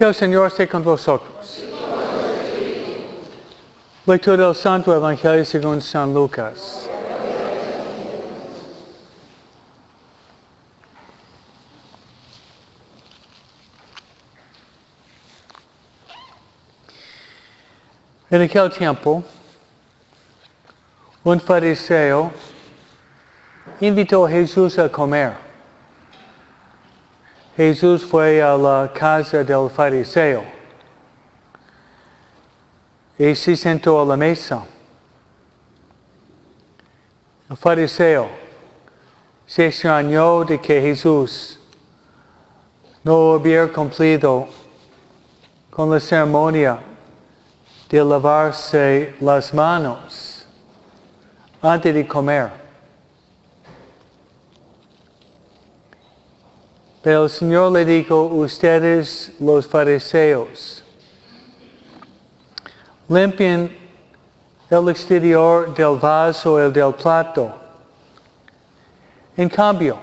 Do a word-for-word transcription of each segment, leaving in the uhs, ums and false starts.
El Señor esté con vosotros. Lectura del Santo Evangelio según San Lucas. En aquel tiempo, un fariseo invitó a Jesús a comer. Jesús fue a la casa del fariseo y se sentó a la mesa. El fariseo se extrañó de que Jesús no hubiera cumplido con la ceremonia de lavarse las manos antes de comer. Pero el Señor le dijo, ustedes los fariseos, limpien el exterior del vaso y el del plato. En cambio,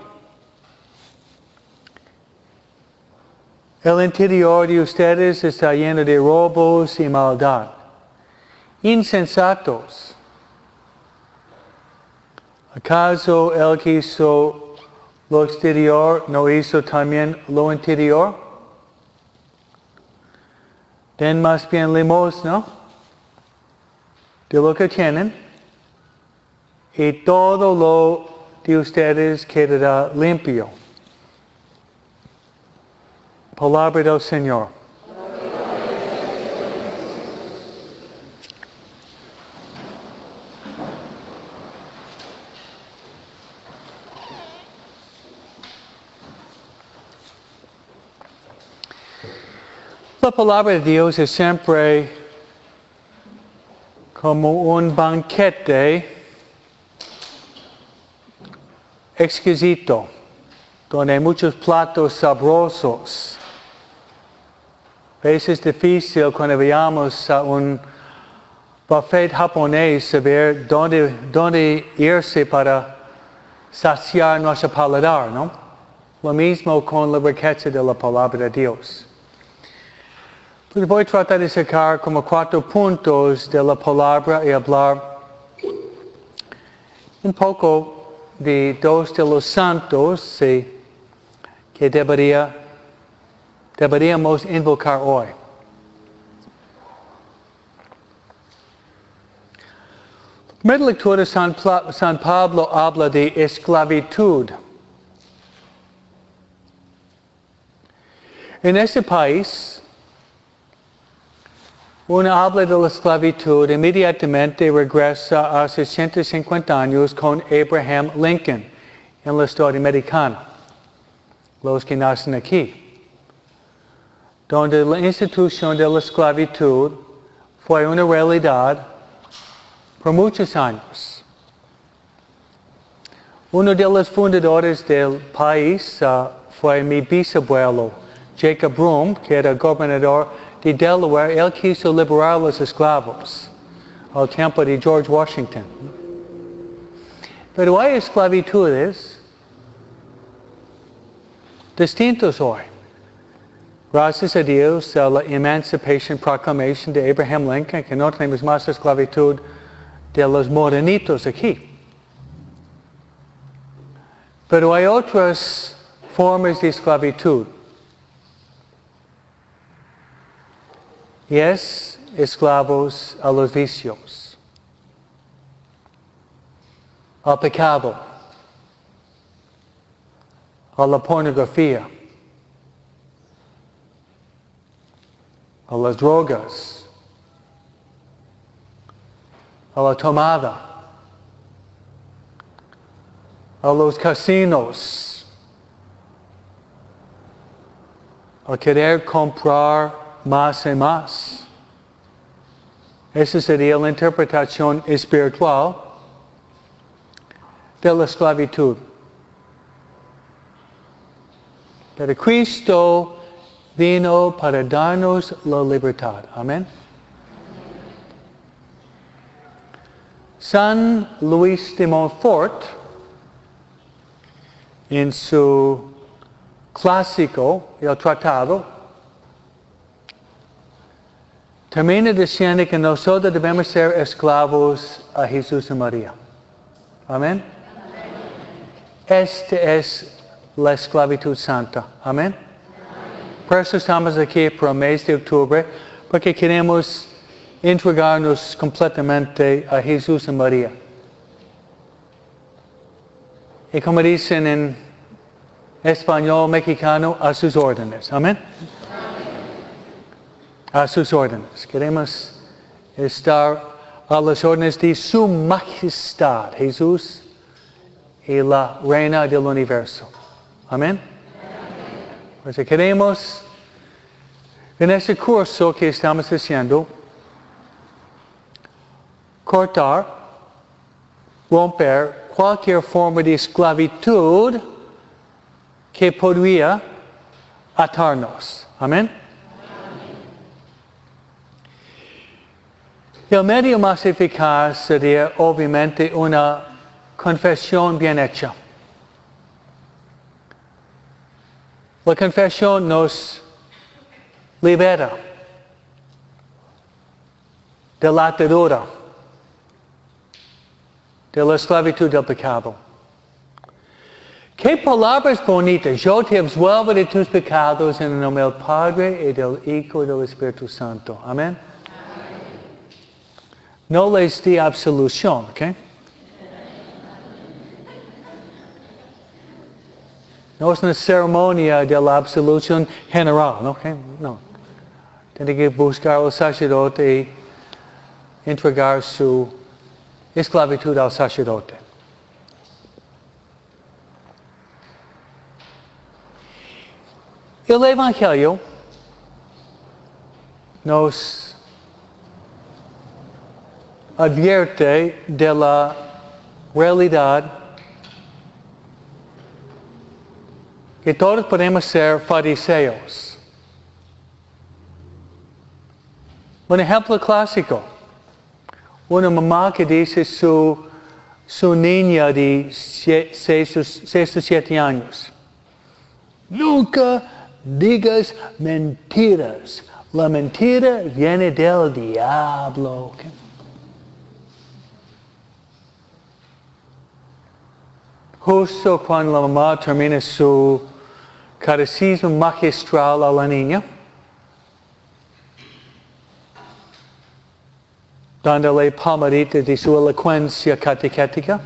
el interior de ustedes está lleno de robos y maldad. Insensatos. ¿Acaso Él que hizo lo exterior no hizo también lo interior? Den más bien limosna de lo que tienen y todo lo de ustedes quedará limpio. Palabra del Señor. La palabra de Dios es siempre como un banquete exquisito, donde hay muchos platos sabrosos. A veces es difícil cuando veamos a un buffet japonés saber dónde, dónde irse para saciar nuestro paladar, ¿no? Lo mismo con la riqueza de la palabra de Dios. Pues voy a tratar de sacar como cuatro puntos de la palabra y hablar un poco de dos de los santos sí, que debería, deberíamos invocar hoy. La primera lectura, San, San Pablo habla de esclavitud. En este país, uno habla de la esclavitud, inmediatamente regresa a hace ciento cincuenta años con Abraham Lincoln en la historia americana, los que nacen aquí, donde la institución de la esclavitud fue una realidad por muchos años. Uno de los fundadores del país uh, fue mi bisabuelo, Jacob Broom, que era gobernador de Delaware. Él quiso liberar a los esclavos al tiempo de George Washington. Pero hay esclavitudes distintas hoy. Gracias a Dios a la Emancipation Proclamation de Abraham Lincoln, que no tenemos más esclavitud de los morenitos aquí. Pero hay otras formas de esclavitud. Y es esclavos a los vicios, al pecado, a la pornografía, a las drogas, a la tomada, a los casinos, a querer comprar más y más. Esa sería la interpretación espiritual de la esclavitud. Pero Cristo vino para darnos la libertad. Amén. San Luis de Montfort, en su clásico, el tratado, termina diciendo que nosotros debemos ser esclavos a Jesús y María. Amén. Esta es la esclavitud santa. Amén. Por eso estamos aquí por el mes de octubre, porque queremos entregarnos completamente a Jesús y María. Y como dicen en español mexicano, a sus órdenes. Amén. A sus órdenes. Queremos estar a las órdenes de su majestad, Jesús y la reina del universo. Amén. Pues queremos, en este curso que estamos haciendo, cortar, romper cualquier forma de esclavitud que podría atarnos. Amén. El medio más eficaz sería obviamente una confesión bien hecha. La confesión nos libera de la atadura, de la esclavitud del pecado. Qué palabras bonitas. Yo te absuelvo de tus pecados en el nombre del Padre y del Hijo y del Espíritu Santo. Amén. No les di absolución, ¿ok? No es una ceremonia de la absolución general, ¿ok? No. Tiene que buscar al sacerdote y entregar su esclavitud al sacerdote. El Evangelio nos advierte de la realidad que todos podemos ser fariseos. Un ejemplo clásico. Una mamá que dice su, su niña de seis o siete años. Nunca digas mentiras. La mentira viene del diablo. Justo cuando la mamá termina su catecismo magistral a la niña, dándole palmaditas de su elocuencia catequética,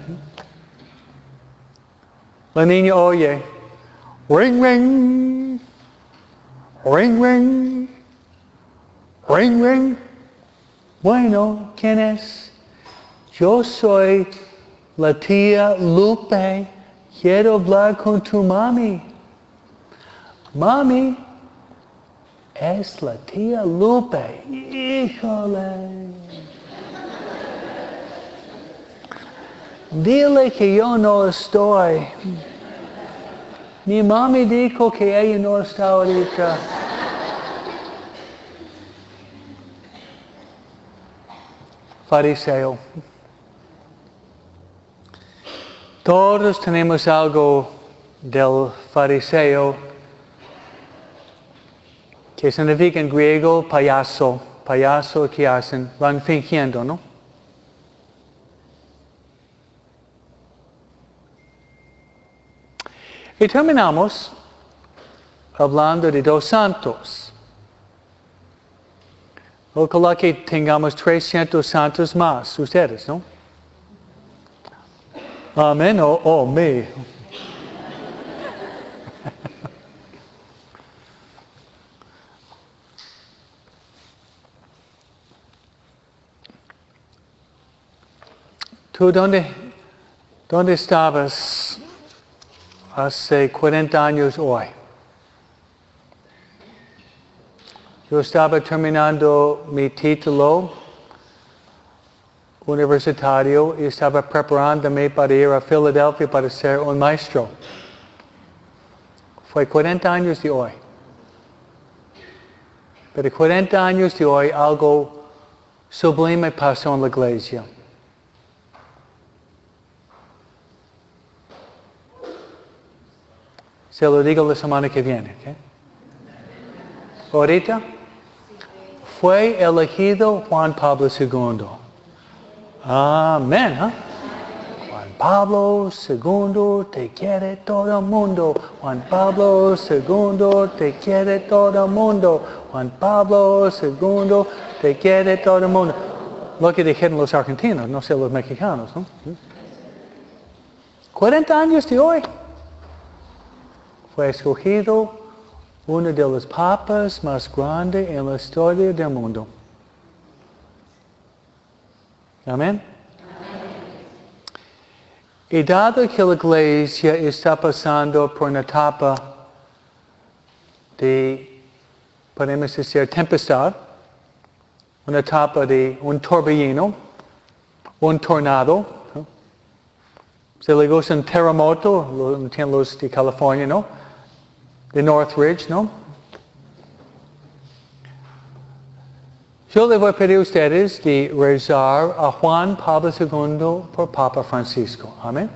la niña oye, ring, ring, ring, ring, ring, ring. Bueno, ¿quién es? Yo soy la tía Lupe. Quiero hablar con tu mami. Mami, es la tía Lupe. Híjole. Dile que yo no estoy. Mi mami dijo que ella no está ahorita. Fariseo. Todos tenemos algo del fariseo que significa en griego payaso. Payaso que hacen, van fingiendo, ¿no? Y terminamos hablando de dos santos. Ojalá que tengamos trescientos santos más, ustedes, ¿no? Amén, o oh, oh, me. ¿Tú dónde, dónde estabas hace cuarenta años hoy? Yo estaba terminando mi título universitario y estaba preparándome para ir a Filadelfia para ser un maestro. Fue cuarenta años de hoy. Pero cuarenta años de hoy algo sublime pasó en la iglesia. Se lo digo la semana que viene, ¿ok? Ahorita fue elegido Juan Pablo segundo. Amén. ¿eh? Juan Pablo segundo, te quiere todo el mundo. Juan Pablo segundo, te quiere todo el mundo. Juan Pablo segundo, te quiere todo el mundo. Lo que dijeron los argentinos, no sé los mexicanos, ¿no? cuarenta años de hoy. Fue escogido uno de los papas más grandes en la historia del mundo. Amén. Y dado que la iglesia está pasando por una etapa de, podemos decir, tempestad, una etapa de un torbellino, un tornado, ¿no? Se le gusta un terremoto, lo entienden los de California, ¿no? De Northridge, ¿no? Yo le voy a pedir a ustedes de rezar a Juan Pablo segundo por Papa Francisco. Amén.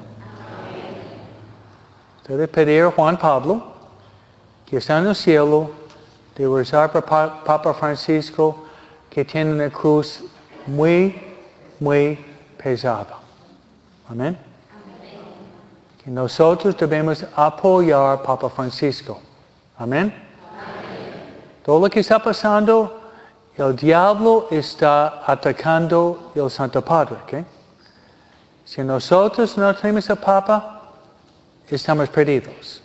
Ustedes pedir a Juan Pablo, que está en el cielo, de rezar por pa Papa Francisco, que tiene una cruz muy, muy pesada. Amén. Que nosotros debemos apoyar a Papa Francisco. Amén. Todo lo que está pasando, el diablo está atacando al Santo Padre. ¿Okay? Si nosotros no tenemos al Papa, estamos perdidos.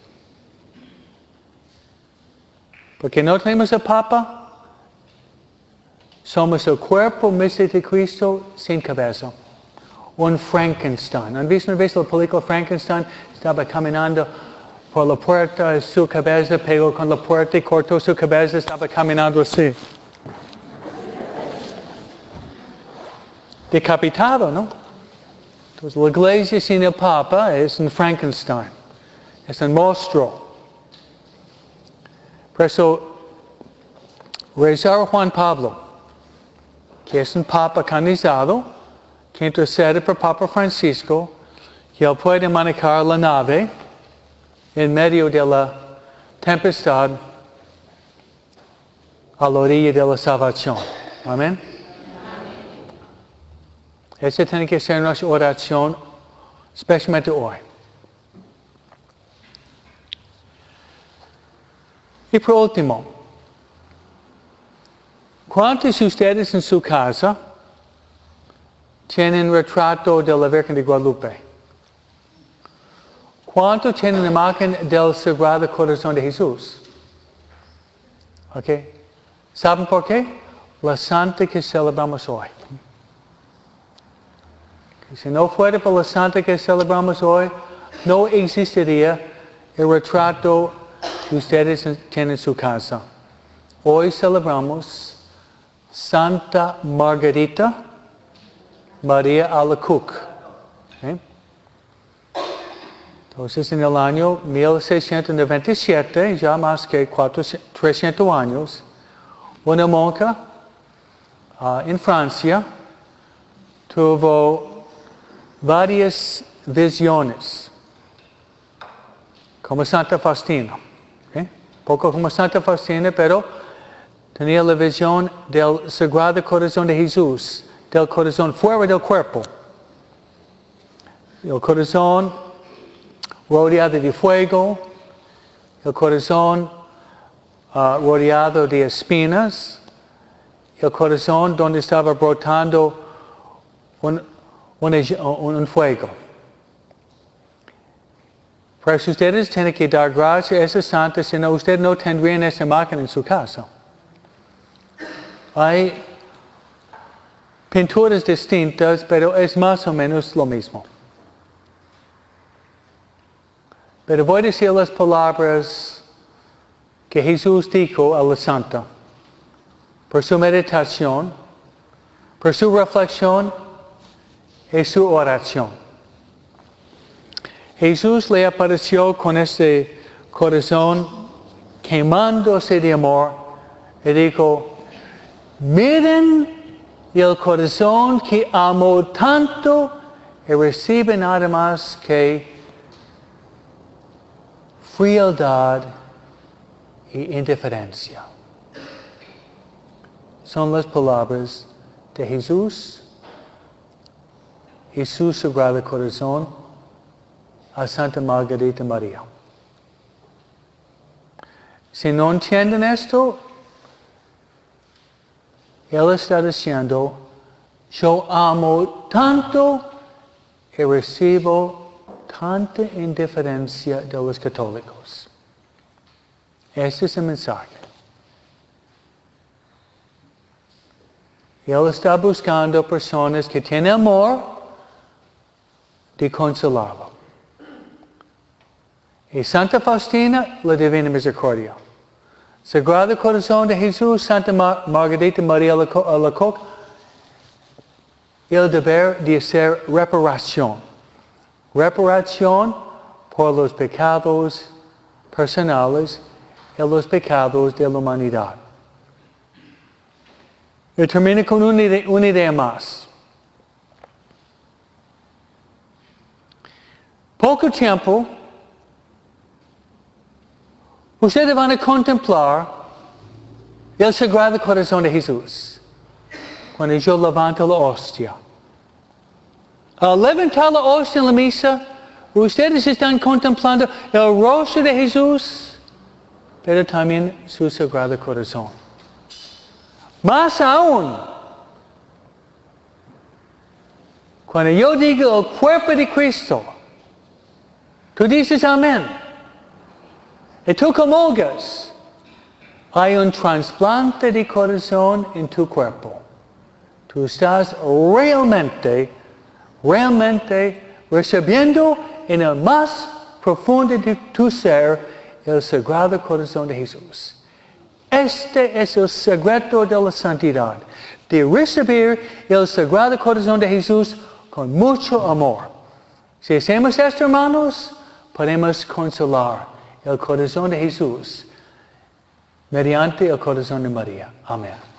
Porque no tenemos al Papa, somos el cuerpo místico de Cristo sin cabeza. Un Frankenstein. ¿Han visto una vez la película Frankenstein? Estaba caminando por la puerta, su cabeza pegó con la puerta y cortó su cabeza, estaba caminando así. Decapitado, ¿no? Entonces la iglesia sin el Papa es un Frankenstein. Es un monstruo. Por eso, rezar a Juan Pablo, que es un Papa canonizado, que intercede por Papa Francisco, que él puede manejar la nave en medio de la tempestad a la orilla de la salvación. Amén. Esa tiene que ser nuestra oración, especialmente hoy. Y por último, ¿cuántos de ustedes en su casa tienen retrato de la Virgen de Guadalupe? ¿Cuántos tienen la imagen del Sagrado Corazón de Jesús? ¿Ok? ¿Saben por qué? La santa que celebramos hoy. Si no fuera por la santa que celebramos hoy, no existiría el retrato que ustedes tienen en su casa. Hoy celebramos Santa Margarita María Alacoque. ¿Okay? Entonces, en el año mil seiscientos noventa y siete, ya más que trescientos años, una monja uh, en Francia tuvo varias visiones, como Santa Faustina. ¿Okay? Poco como Santa Faustina, pero tenía la visión del Sagrado Corazón de Jesús, del corazón fuera del cuerpo. El corazón rodeado de fuego, el corazón uh, rodeado de espinas, el corazón donde estaba brotando un, un, un fuego. Pero si ustedes tienen que dar gracias a esa santa, si no, ustedes no tendrían esa imagen en su casa. Hay pinturas distintas, pero es más o menos lo mismo. Pero voy a decir las palabras que Jesús dijo a la santa. Por su meditación, por su reflexión y su oración. Jesús le apareció con este corazón quemándose de amor y dijo, miren el corazón que amó tanto y recibe nada más que frialdad e indiferencia. son las palabras de Jesús y su Sagrado Corazón a Santa Margarita María. Si no entienden esto, Él está diciendo, yo amo tanto y recibo tanta indiferencia de los católicos. Este es el mensaje. Él está buscando personas que tienen amor de consolarlo. Y Santa Faustina, la Divina Misericordia. Sagrado Corazón de Jesús, Santa Mar Margarita María Alacoque, el deber de hacer reparación. Reparación por los pecados personales y los pecados de la humanidad. Y termino con una idea, una idea más. Poco tiempo, ustedes van a contemplar el Sagrado Corazón de Jesús cuando yo levanto la hostia. Al levantar la hostia en la misa, ustedes están contemplando el rostro de Jesús, pero también su Sagrado Corazón. Más aún, cuando yo digo el cuerpo de Cristo, tú dices amén. Y tú comulgas. Hay un trasplante de corazón en tu cuerpo. Tú estás realmente, realmente recibiendo en el más profundo de tu ser el Sagrado Corazón de Jesús. Este es el secreto de la santidad, de recibir el Sagrado Corazón de Jesús con mucho amor. Si hacemos esto, hermanos, podemos consolar el corazón de Jesús mediante el corazón de María. Amén.